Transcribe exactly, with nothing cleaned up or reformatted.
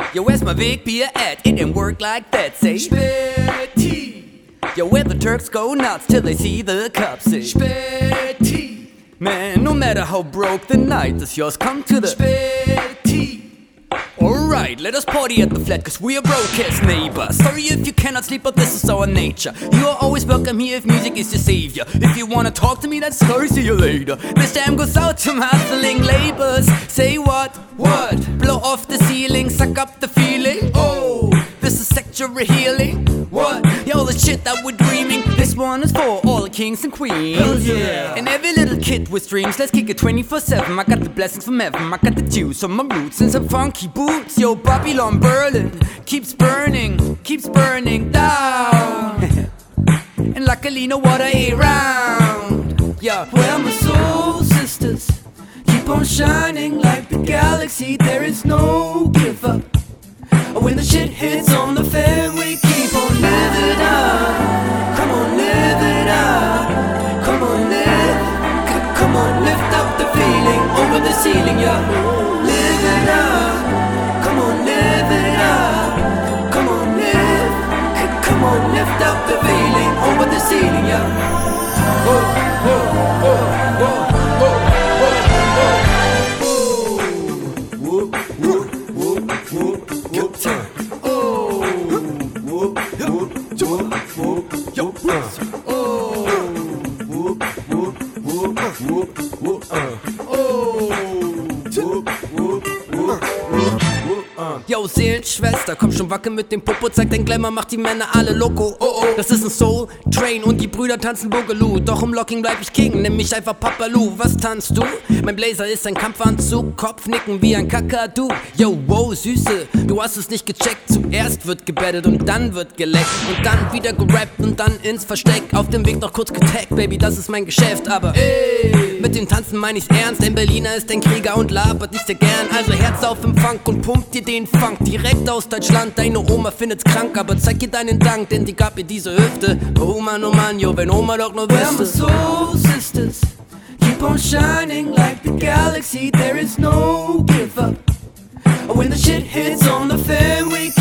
Yo, where's my big beer at? It didn't work like that, say Späti. Yo, where the Turks go nuts till they see the cup, say Späti. Man, no matter how broke the night is, yours come to the Späti. Alright, let us party at the flat, cause we are broadcast neighbors. Sorry if you cannot sleep, but this is our nature. You are always welcome here if music is your savior. If you wanna talk to me, that's sorry, see you later. This jam goes out to my hustling labors. Say what? What? Blow off the ceiling, suck up the feeling. Oh, this is sexual healing. What? Yo, the shit that we're dreaming. This one is for all the kings and queens. Hell yeah. And every little kid with dreams. Let's kick it twenty-four seven. I got the blessings from heaven. I got the juice on my roots and some funky boots. Yo, Babylon Berlin keeps burning, keeps burning down. And luckily no water around. Yeah, Where my soul sisters keep on shining like the galaxy. There is no give up. When the shit hits on the fan, we keep on living up. Come on, live it up. Come on, live. C- come on, lift up the feeling over the ceiling, yeah. Live it up. Come on, live it up. Come on, live. C- come on, lift up the feeling over the ceiling, yeah. Oh, oh, oh, oh. Yo, Seelenschwester, komm schon wacke mit dem Popo, zeig dein Glamour, macht die Männer alle loco. Oh oh, das ist ein Soul Train und die Brüder tanzen Boogaloo. Doch im Locking bleib ich King, nenn mich einfach Papaloo. Was tanzt du? Mein Blazer ist ein Kampfanzug, Kopfnicken wie ein Kakadu. Yo, wow, Süße, du hast es nicht gecheckt. Zuerst wird gebettet und dann wird geleckt und dann wieder gerappt und dann ins Versteck. Auf dem Weg noch kurz getaggt, Baby, das ist mein Geschäft, aber ey, mit dem Tanzen mein ich's ernst. Ein Berliner ist ein Krieger und labert nicht sehr gern. Also Herz auf im Funk und pumpt dir den Funk direkt aus Deutschland. Deine Oma findet's krank, aber zeig ihr deinen Dank, denn die gab ihr diese Hüfte. Oh Mann, oh Mann, yo, wenn Oma doch nur Where my wüsste. soul sisters keep on shining like the galaxy. There is no give up. When the shit hits on the fan, we